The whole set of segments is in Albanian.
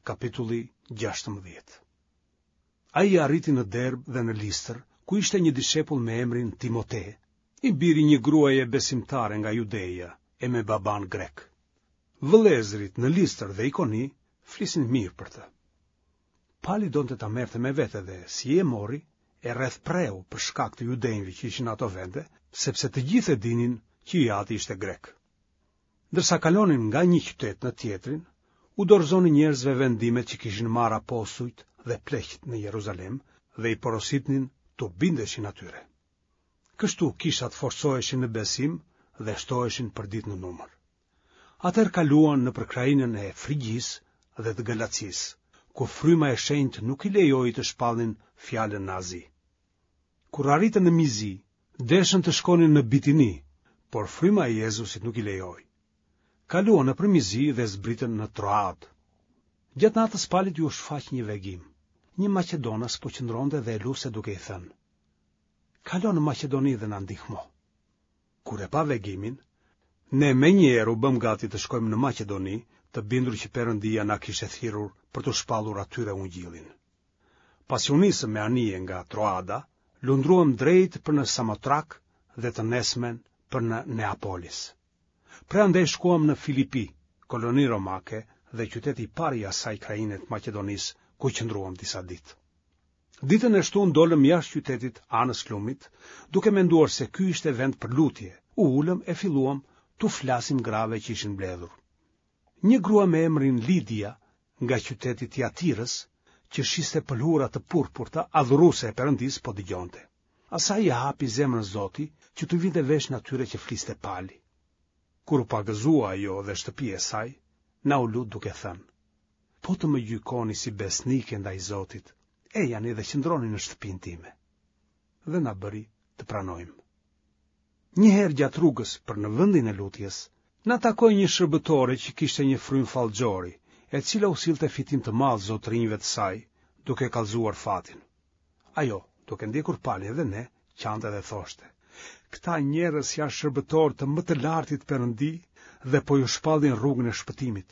kapitulli 16. Ai arriti në Derb dhe në Listër, ku ishte një dishepull me emrin Timote, i biri një gruaje besimtare nga Judeja e me baban grek. Vëllezërit në Listër dhe Ikoni flisin mirë për të. Pali donte ta merrte me vete dhe si e mori, e rreth preu për shkak të judejve që ishin ato vende, sepse të gjithë e dinin që i ati ishte grek. Ndërsa kalonin nga një qytet në tjetrin, u dorëzonin njerëzve vendimet që kishin marrë apostujt dhe pleqt në Jeruzalem dhe i porositnin të bindeshin atyre. Kështu kishat forcoheshin në besim dhe shtoheshin për ditë në numër. Atëherë kaluan në përkrajinën e Frigjis dhe të Galacis, ku fryma e shenjtë nuk i lejoi të shpallnin fjalën në Azi. Kur arritën në Mizi, deshën të shkonin në Bitini, por fryma e Jezusit nuk i lejoi. Kaluan nëpër Mizi dhe zbritën në Troad. Gjatë natës Palit ju shfaq një vegim. Një Maqedonas po qëndronte dhe e luse duke i thënë: "Kalo në Maqedoni dhe na ndihmo." Kur e pa vegimin, ne menjëherë u bëm gati të shkojmë në Maqedoni, të bindur që Perëndia na kishte thirrur për të shpallur atyre ungjillin. Pasi u nisëm me anije nga Troada, lundruam drejt për në Samotrak dhe të nesmen për në Neapolis. Prandaj shkuam në Filipi, koloni romake dhe qyteti i parë i asaj kraine të Maqedonisë, ku qëndruam disa ditë. Ditën e shtunë dolëm jashtë qytetit anës lumit, duke menduar se ky ishte vend për lutje. U ulëm e filluam tu flasim grave që ishin mbledhur. Një grua me emrin Lidia, nga qyteti Tiatirës, që shiste pëlhura të purpurta, adhuruese e Perëndisë, po dëgjonte. Asaj ja hapi zemrën Zoti që të vinte vesh në atyre që fliste Pali. Kur u pagëzua ajo dhe shtëpia e saj, na u lut duke thënë: "Po të më gjykoni si besnike ndaj Zotit, ejani dhe qëndroni në shtëpinë time." Dhe na bëri të pranojmë. Njëherë gjatë rrugës për në vendin e lutjes, na takoi një shërbëtore që kishte një frym fallxhori, e cila u sillte fitim të madh zotrinjve të saj, duke kallëzuar fatin. Ajo, duke ndjekur Palin dhe ne, qante dhe thoshte: "Këta njerëz janë shërbëtorë të më të lartit Perëndi dhe po ju shpallin rrugën e shpëtimit."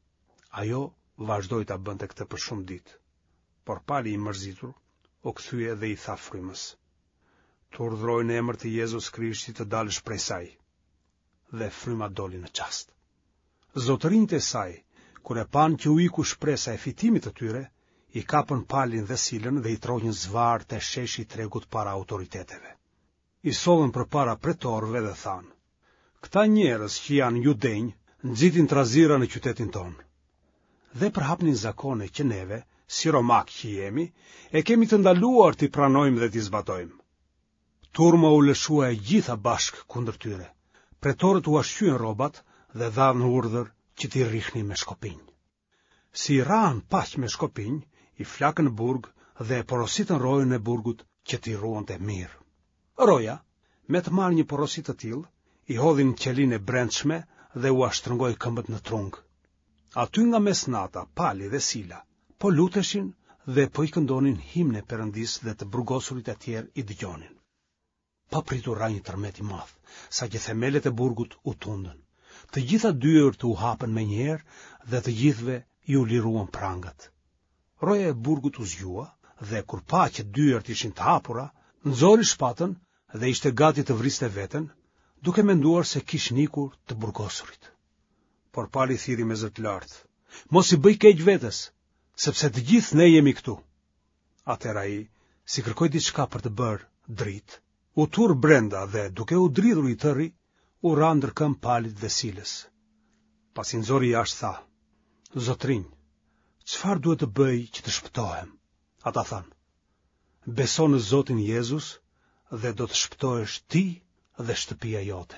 Ajo vazhdoi ta bënte këtë për shumë ditë, por Pali i mërzitur u kthye dhe i tha frymës: "Të urdhroj në emër të Jezus Krishtit të dalësh prej saj." Dhe fryma doli në qast. Zotërinjtë e saj, kur e pan që u iku shpresa e fitimit të tyre, i kapën Palin dhe Silën dhe i tronjën zvarr te sheshi i tregut para autoriteteve. I sollën përpara pretorëve dhe thanë: "Këta njerëz që janë judenj nxitin trazira në qytetin ton. Dhe përhapnin zakone që neve, si romak që jemi, e kemi të ndaluar t'i pranojmë dhe t'i zbatojmë." Turma u lëshua e gjitha bashk kundër tyre. Pretorët u ashqyen rrobat dhe dhanë urdhër që t'i rrihnin me shkopinj. Si ran paq me shkopinj, i flakën në burg dhe e porositën rojën e burgut që t'i ruante mirë. Roja, me të marrë një porosit të tillë, i hodhin qelin e brendshme dhe u ashtrëngoi këmbët në trung. Aty nga mesnata, Pali dhe Sila po luteshin dhe po i këndonin himne e Perëndisë dhe të burgosurit e tjerë i dëgjonin. Pa pritur ra një tërmet i madh, sa që themelet e burgut u tundën. Të gjitha dyert u hapën me njëherë dhe të gjithve i u liruan prangat. Roja e burgut u zgjua dhe kur pa që dyert ishin të hapura, nxori shpatën dhe ishte gati të vriste veten, duke menduar se kishte ikur të burgosurit. Por Pali thiri me zë të lartë: "Mos i bëj keq vetes, sepse të gjithë ne jemi këtu." Atëherë ai, si kërkoi diçka për të bërë dritë, u tur brenda dhe duke u dridhur i tërri, u ra ndërkëm Palit dhe Silës. Pasi nxori jashtë tha: "Zotrinj, çfarë duhet të bëj që të shpëtohem?" Ata thanë: "Beso në Zotin Jezus dhe do të shpëtohesh ti dhe shtëpia jote."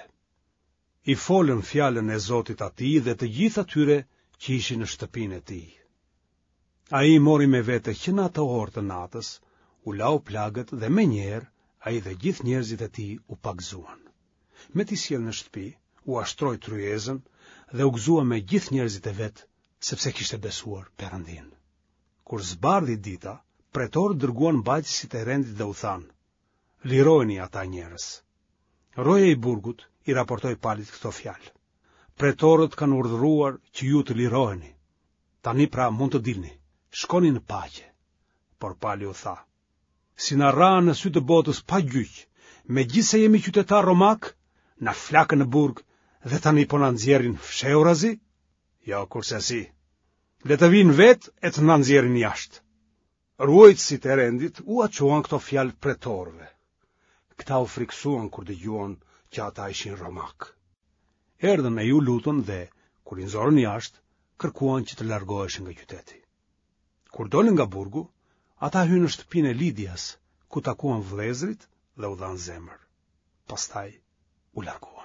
I folën fjalën e Zotit atij dhe të gjithë atyre që ishin në shtëpinë e tij. Ai mori me vete që në atë orë të natës u lau plagët dhe menjëherë ai dhe gjithë njerëzit e tij u pagëzuan. Me t'i sjell në shtëpi, u ashtroi tryezën dhe u gëzua me gjithë njerëzit e vet, sepse kishte besuar Perëndin. Kur zbardhi dita, pretorët dërguan mbajtësit e rendit dhe u thanë: "Lirojeni ata njerëz." Roja i burgut i raportoi Palit këto fjalë: "Pretorët kanë urdhëruar që ju të liroheni." Tani pra mund të dilni, shkoni në paqe. Por Pali u tha, si na ra në sy të botës pa gjyq, megjithse jemi qytetar romak, na flakën në burg dhe tani po na nxjerrin fshehurazi? Jo, kurse si. Le të vinë vetë e të na nxjerrin jashtë. Ruajtësit e rendit u aquan këto fjalë pretorëve. Këta u friksuan kur dëgjuan që ata ishin romak. Erdhën e ju lutën dhe, kur i nxorën jashtë, kërkuan që të largoheshin nga qyteti. Kur dolën nga burgu, ata hyrën në shtëpinë e Lidias, ku takuan vëllezërit dhe u dhanë zemër. Pastaj u larguan.